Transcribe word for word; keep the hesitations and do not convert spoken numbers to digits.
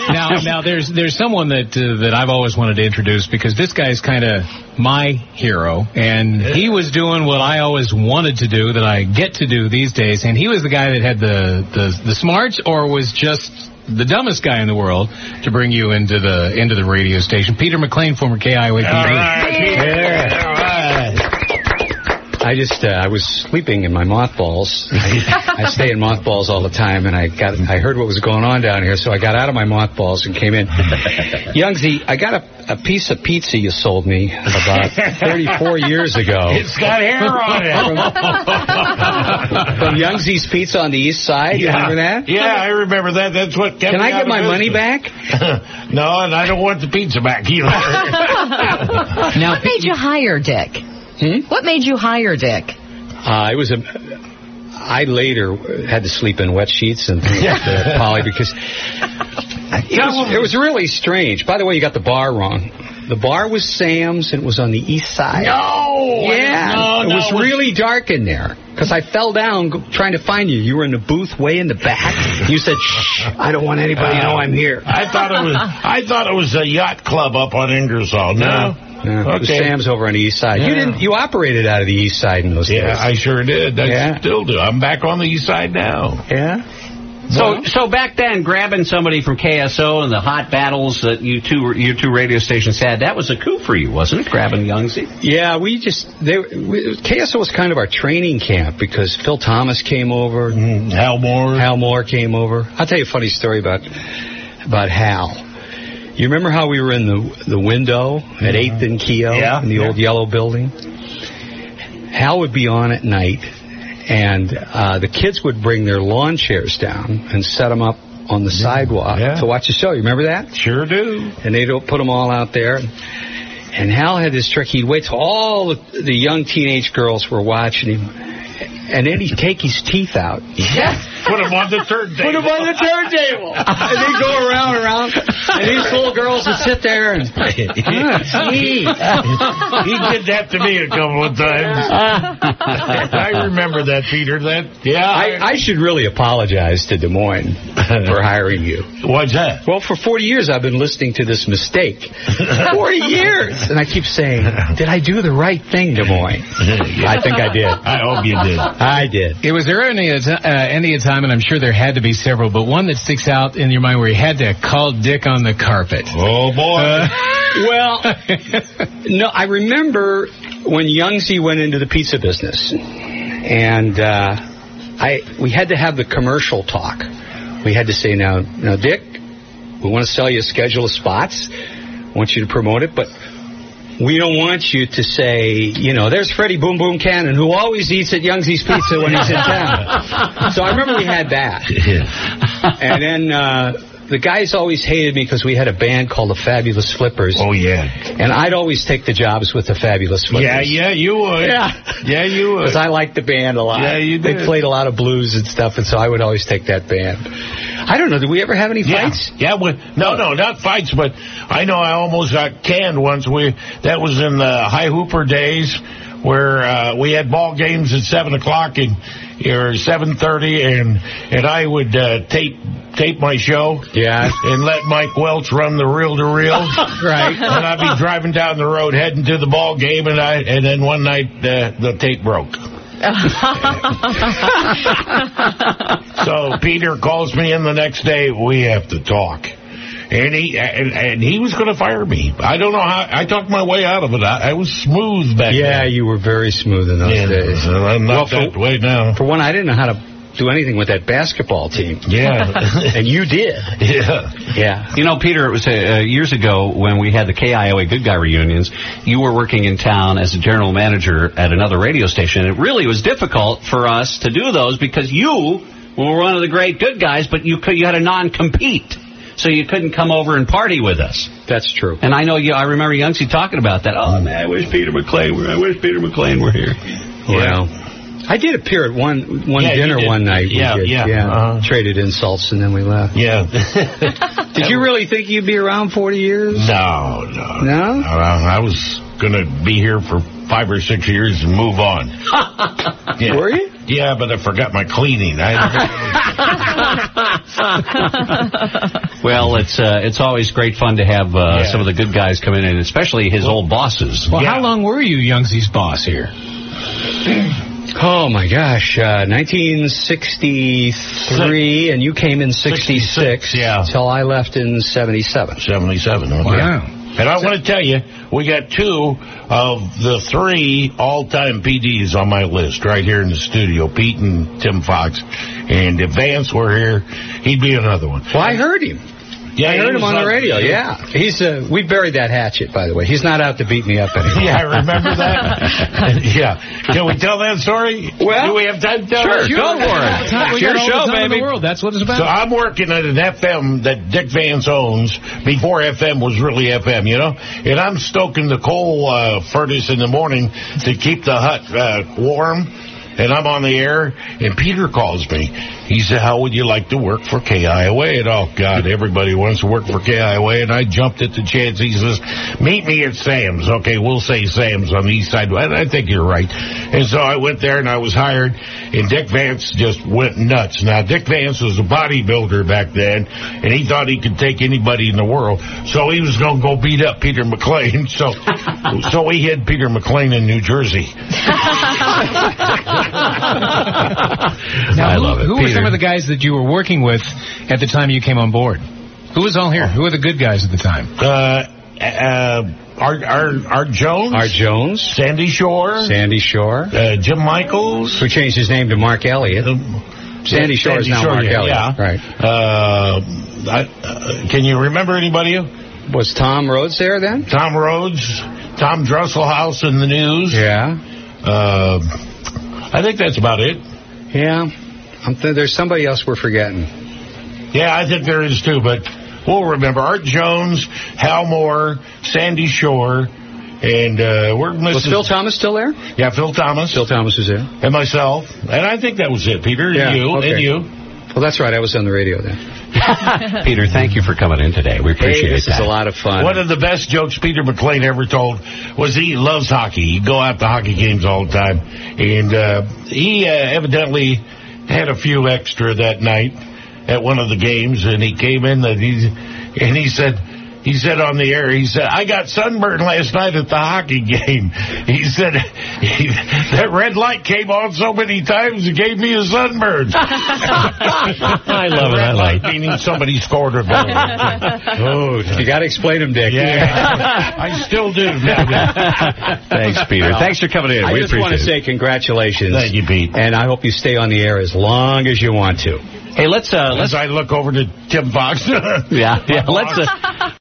Now, now there's there's someone that uh, that I've always wanted to introduce because this guy's kind of my hero, and he was doing what I always wanted to do that I get to do these days, and he was the guy that had the the, the smarts, or was just the dumbest guy in the world to bring you into the into the radio station. Peter McLean, former K I O A P D. All right, yeah. All right. I just, uh, I was sleeping in my mothballs. I, I stay in mothballs all the time, and I got, I heard what was going on down here, so I got out of my mothballs and came in. Youngsy, I got a, a piece of pizza you sold me about thirty-four years ago. It's got hair on it. From Youngsy's Pizza on the East Side, you yeah. remember that? Yeah, I remember that. That's what kept Can me I get out my of money business. back? No, and I don't want the pizza back either. Now, what made you hire Dick? Hmm? What made you hire Dick? Uh, it was a. I later had to sleep in wet sheets and things like that, Polly, because it was, it was really strange. By the way, you got the bar wrong. The bar was Sam's, and it was on the east side. No! Yeah, no, it no, was it was really dark in there, because I fell down go, trying to find you. You were in the booth way in the back. You said, shh, I don't want anybody to know I'm here. I thought it was I thought it was a yacht club up on Ingersoll. No. No. No, it was Okay. Sam's over on the east side. Yeah. You didn't. You operated out of the east side in those Yeah, days. I sure did. I Yeah. still do. I'm back on the east side now. Yeah. So, so back then, grabbing somebody from K S O and the hot battles that you two, your two radio stations had, that was a coup for you, wasn't it? Grabbing Youngsy. Yeah, we just they we, K S O was kind of our training camp because Phil Thomas came over, Mm, Hal Moore. Hal Moore came over. I'll tell you a funny story about about Hal. You remember how we were in the the window at eighth and Keogh Yeah, in the yeah. old yellow building? Hal would be on at night, and uh, the kids would bring their lawn chairs down and set them up on the sidewalk Yeah. to watch the show. You remember that? Sure do. And they'd put them all out there. And Hal had this trick. He'd wait till all the, the young teenage girls were watching him, and then he'd take his teeth out. Yeah. Put them on the turntable. Put him on the turntable. And they'd go around and around, and these little girls would sit there and, ah, gee. He did that to me a couple of times. I remember that, Peter. That yeah. I, I should really apologize to Des Moines for hiring you. What's that? Well, for forty years, I've been listening to this mistake. forty years! And I keep saying, did I do the right thing, Des Moines? I think I did. I hope you did. I did. It was there any uh, any time, and I'm sure there had to be several, but one that sticks out in your mind where you had to call Dick on the carpet. Oh, boy. Uh, Well, no, I remember when Youngsy went into the pizza business, and uh, I we had to have the commercial talk. We had to say, now, now, Dick, we want to sell you a schedule of spots. I want you to promote it, but we don't want you to say, you know, there's Freddie Boom Boom Cannon, who always eats at Youngsy's Pizza when he's in town. So I remember we had that. And then uh, the guys always hated me because we had a band called the Fabulous Flippers. Oh, yeah. And I'd always take the jobs with the Fabulous Flippers. Yeah, yeah, you would. Yeah. Yeah, you would. Because I liked the band a lot. Yeah, you did. They played a lot of blues and stuff, and so I would always take that band. I don't know, did we ever have any Yeah, fights? yeah. We, no, no, not fights, but I know I almost got canned once. We that was in the High Hooper days, where uh, we had ball games at seven o'clock and or seven thirty, and and I would uh, tape tape my show. Yeah. And let Mike Welch run the reel to reel. Right. And I'd be driving down the road heading to the ball game, and I and then one night uh, the tape broke. So Peter calls me in the next day. We have to talk, and he and, and he was going to fire me. I don't know how. I talked my way out of it. I, I was smooth back Yeah, then. you were very smooth in those Yeah, days. I'm not Well, that way now. For one, I didn't know how to do anything with that basketball team. Yeah, And you did. yeah. Yeah. You know, Peter, it was uh, years ago when we had the K I O A Good Guy reunions. You were working in town as a general manager at another radio station. It really was difficult for us to do those because you were one of the great good guys, but you could, you had a non-compete, so you couldn't come over and party with us. That's true. And I know you. I remember Youngsy talking about that. Oh man, I wish Peter McLean were. I wish Peter McLean were here. Well, I did appear at one one Yeah, you dinner did. one night. We Yeah, did. yeah. yeah. Uh-huh. Traded insults and then we left. Yeah. Did you really think you'd be around forty years? No, no. No? I, I was going to be here for five or six years and move on. Yeah. Were you? Yeah, but I forgot my cleaning. I Well, it's uh, it's always great fun to have uh, Yeah. some of the good guys come in, and especially his old bosses. Well, Yeah. how long were you Youngsy's boss here? Oh, my gosh. Uh, nineteen sixty-three, and you came in sixty-six. sixty-six, yeah. Until I left in seventy-seven. seventy-seven. Okay. Wow. And I want to tell you, we got two of the three all-time P Ds on my list right here in the studio, Pete and Tim Fox. And if Vance were here, he'd be another one. Well, I heard him. Yeah, I he heard him was on the radio, yeah. He's uh, we buried that hatchet, by the way. He's not out to beat me up anymore. Yeah, I remember that. Yeah. Can we tell that story? Well, do we have time to tell sure, it? go for it. We It's your got all show, the time in baby. the world. That's what it's about. So I'm working at an F M that Dick Vance owns before F M was really F M, you know? And I'm stoking the coal uh, furnace in the morning to keep the hut uh, warm. And I'm on the air, and Peter calls me. He said, how would you like to work for K I O A? And, oh, God, everybody wants to work for K I O A. And I jumped at the chance. He says, meet me at Sam's. Okay, we'll say Sam's on the east side. And I think you're right. And so I went there, and I was hired, and Dick Vance just went nuts. Now, Dick Vance was a bodybuilder back then, and he thought he could take anybody in the world. So he was going to go beat up Peter McLean. So, so we hid Peter McLean in New Jersey. Now, I who, love it. Who were Peter. some of the guys that you were working with at the time you came on board? Who was all here? Who were the good guys at the time? Uh, uh, Art, Art, Art Jones, Art Jones, Sandy Shore, Sandy Shore, uh, Jim Michaels. who changed his name to Mark Elliott. Sandy Shore is now Mark yeah, Elliott. yeah. Right. Uh, I, uh, can you remember anybody? Was Tom Rhodes there then? Tom Rhodes, Tom Dresselhaus in the news. Yeah. Uh, I think that's about it. Yeah. I'm th- there's somebody else we're forgetting. Yeah, I think there is too, but we'll remember Art Jones, Hal Moore, Sandy Shore, and uh, we're missing. Was Phil Thomas still there? Yeah, Phil Thomas. Phil Thomas was there. And myself. And I think that was it, Peter. Yeah, and you. okay. And you. Well, that's right. I was on the radio then. Peter, thank you for coming in today. We appreciate Hey, this that. is a lot of fun. One of the best jokes Peter McLean ever told was he loves hockey. He'd go out to hockey games all the time. And uh, he uh, evidently had a few extra that night at one of the games. And he came in and he, and he said... He said on the air, he said, I got sunburned last night at the hockey game. He said, he, that red light came on so many times it gave me a sunburn. I love it. I Red love light it. meaning somebody scored a goal. Oh, you got to explain him, Dick. Yeah, I still do. Thanks, Peter. Thanks for coming in. I we just appreciate want to it. say congratulations. Thank you, Pete. And I hope you stay on the air as long as you want to. Hey, let's uh, As let's I look over to Tim Fox. yeah, yeah let's uh,